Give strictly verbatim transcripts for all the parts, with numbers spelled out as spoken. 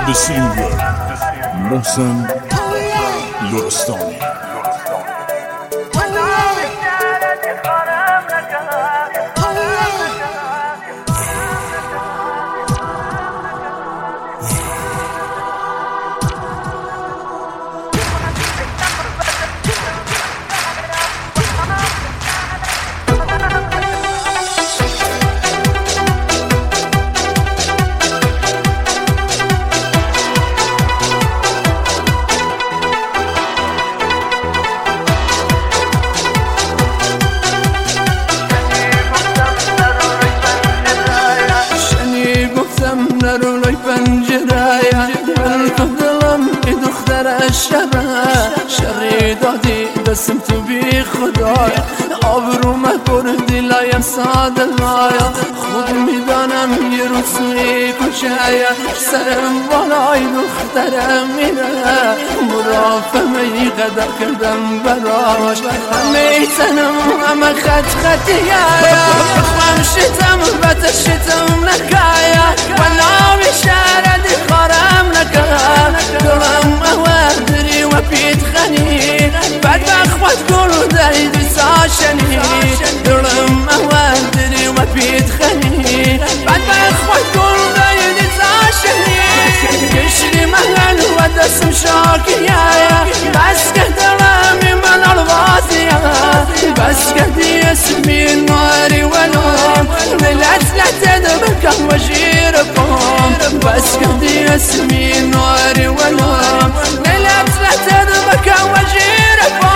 سینگر محسن لرستانی. نرولای پنجره تو دلم ای دختر شره شری دادی دستم تو بی خدای آبرو مکردی لایم ساده لایا خود میدانم یه روزی کشه سرم بالای دخترم میره مرافمه ای قدر کردم براش همه تنم همه خط خطیه خم شتم بته شتم نکایا وناوی شردی خارم نکا دلم اوادری و پیت خنی بعد بخوات گلو دایدی ساشنی دلم اوادری و پیت خنی بعد بخوات گلو دایدی ساشنی کشری محل و دستم شاکیه بس که دلمی من الوازیه بس که دی اسمی ناری ولوم ملت لتدبکم و جیرکم بس که دی اسمی ناری ولوم ملت لتدبکم و جیرکم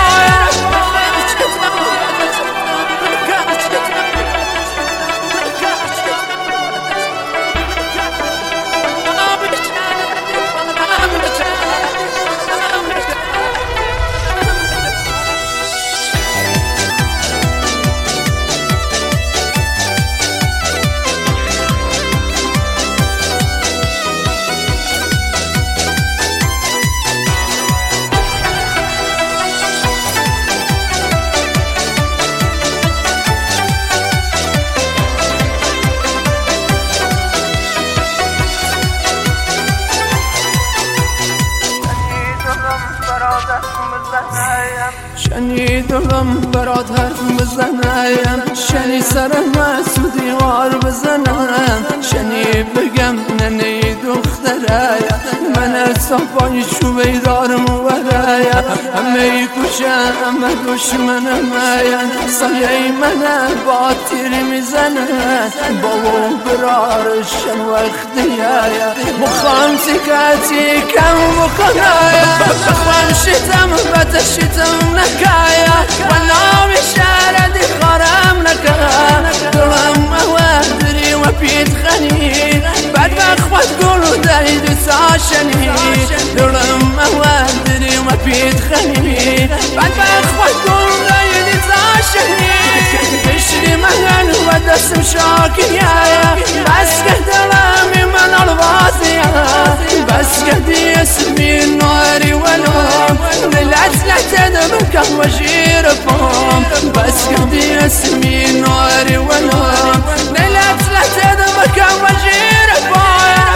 شنی دلم برات حرف بزنم شنی سرم تو دیوار بزنم شنی بگم ننه دختره من صفای شوی دارم وره همه کشه همه دشمنم سایه من با تیری میزنه بابا برارشن وقتیه مخوام تیکتی کم بکنه بخوام شتم بتشتم نکایا و نامی شردی خارم نکا دلم اوادری و پیت خنی بعد بخوات گلو دایدی ساشنی دلم اوادری و پیت خنی بعد بخوات گلو دایدی ساشنی کشری محل و دستم شاکیه بس که دلمی من الوازیه بس که دی اسمی ناری ولوم ملت لتدبکم و جیرکم بس که دی اسمی ناری ولوم ملت لتدبکم و جیرکم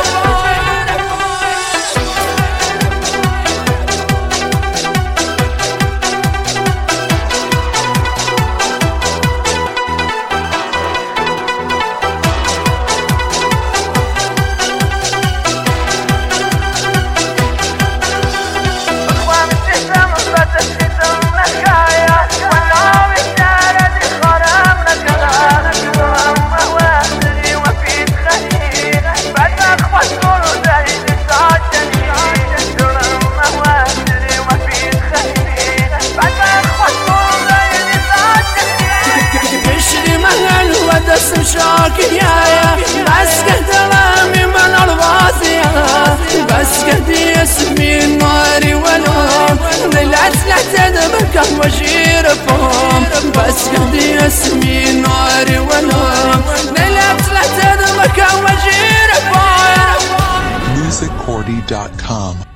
دستم شاکیه بس که دلمی من الوازیه بس که دی اسمی ناری ولوم ملت لتدبکم و جیرکم بس که دی اسمی ناری ولوم ملت لتدبکم و جیرکم music cordy dot com